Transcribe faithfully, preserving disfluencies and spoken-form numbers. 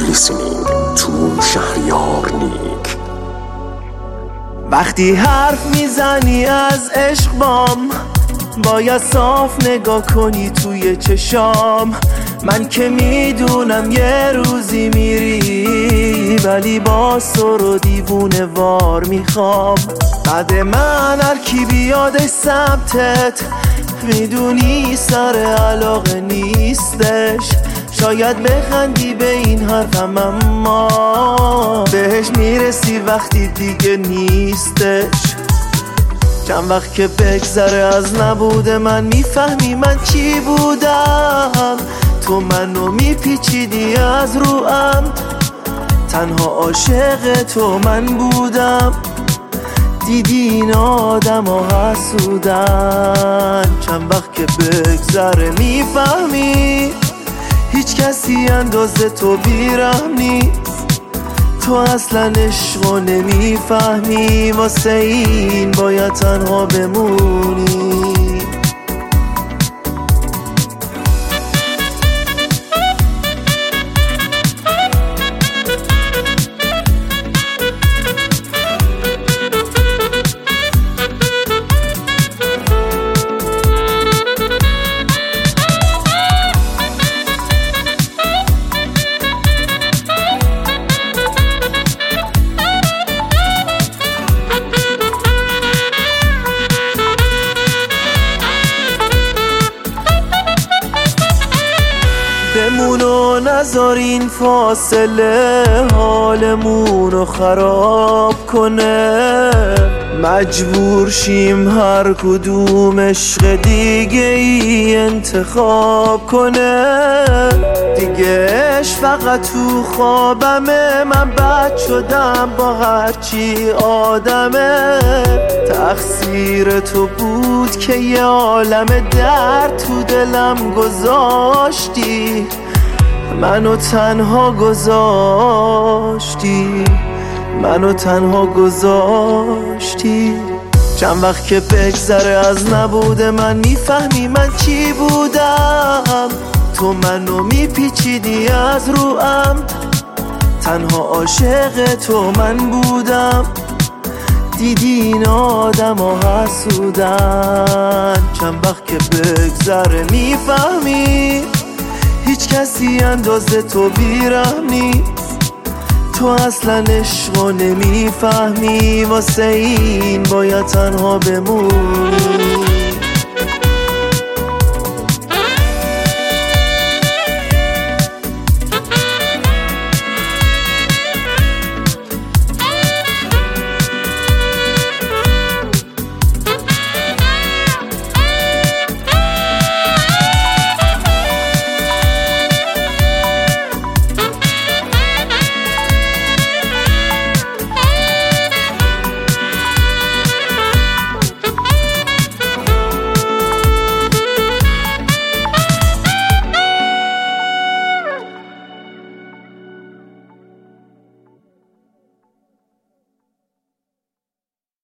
listening to شهریارنیک. وقتی حرف میزنی از عشق بام، باید صاف نگاه کنی توی چشام. من که میدونم یه روزی میری، ولی باز تو رو دیوونه وار میخوام. بعد من هر کی بیادش سمتت، میدونی سر علاقه نیستش. شاید بخندی به این حرفم، اما بهش میرسی وقتی دیگه نیستش. چند وقت که بگذره از نبود من، میفهمی من چی بودم. تو منو میپیچیدی از روام، تنها عاشق تو من بودم. دیدی این آدم ها حسودن. چند وقت که بگذره میفهمی هیچ کسی اندازه تو بیرحم نیست. تو اصلا عشقو نمیفهمی، واسه این باید تنها بمونی. بمون و نذار این فاصله حالمونو خراب کنه. مجبور شیم هر کدوم عشق دیگه ای انتخاب کنه. دیگه عشق فقط تو خوابمه، من بد شدم با هرچی آدمه. تقصیر تو بود که یه عالم درد تو دلم گذاشتی، منو تنها گذاشتی، منو تنها گذاشتی. چند وقت که بگذره از نبود من، میفهمی من چی بودم. تو منو میپیچیدی از روام، تنها عاشق تو من بودم. دیدی این آدم ها حسودن. چند وقت که بگذره میفهمی هیچ کسی اندازه تو بیرحم نیست. تو اصلا عشقو نمیفهمی، واسه این باید تنها بمونی.